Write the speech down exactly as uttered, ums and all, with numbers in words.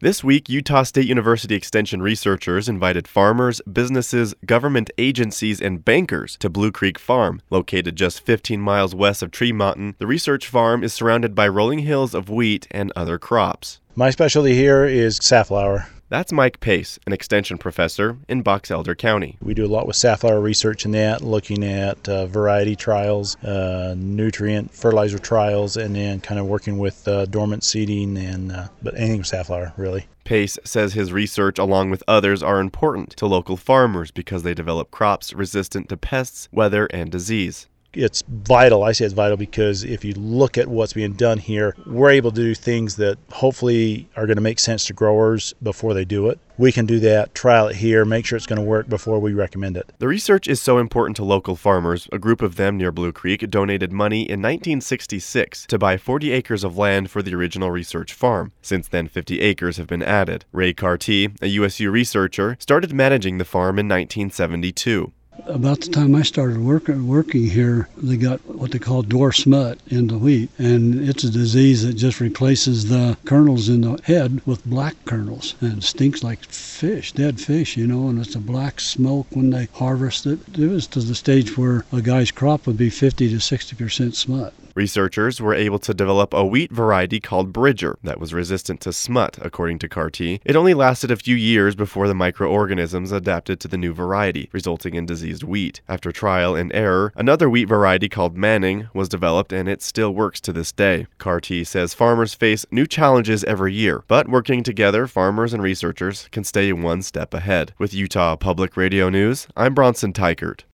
This week, Utah State University Extension researchers invited farmers, businesses, government agencies, and bankers to Blue Creek Farm. Located just fifteen miles west of Tree Mountain, the research farm is surrounded by rolling hills of wheat and other crops. My specialty here is safflower. That's Mike Pace, an extension professor in Box Elder County. We do a lot with safflower research in that, looking at uh, variety trials, uh, nutrient fertilizer trials, and then kind of working with uh, dormant seeding and uh, but anything with safflower, really. Pace says his research, along with others, are important to local farmers because they develop crops resistant to pests, weather, and disease. It's vital. I say it's vital because if you look at what's being done here, we're able to do things that hopefully are going to make sense to growers before they do it. We can do that, trial it here, make sure it's going to work before we recommend it. The research is so important to local farmers. A group of them near Blue Creek donated money in nineteen sixty-six to buy forty acres of land for the original research farm. Since then, fifty acres have been added. Ray Carty, a U S U researcher, started managing the farm in nineteen seventy-two. About the time I started work, working here, they got what they call dwarf smut in the wheat, and it's a disease that just replaces the kernels in the head with black kernels, and it stinks like fish, dead fish, you know, and it's a black smoke when they harvest it. It was to the stage where a guy's crop would be fifty to sixty percent smut. Researchers were able to develop a wheat variety called Bridger that was resistant to smut, according to Carty. It only lasted a few years before the microorganisms adapted to the new variety, resulting in diseased wheat. After trial and error, another wheat variety called Manning was developed, and it still works to this day. Carty says farmers face new challenges every year, but working together, farmers and researchers can stay one step ahead. With Utah Public Radio News, I'm Bronson Tykert.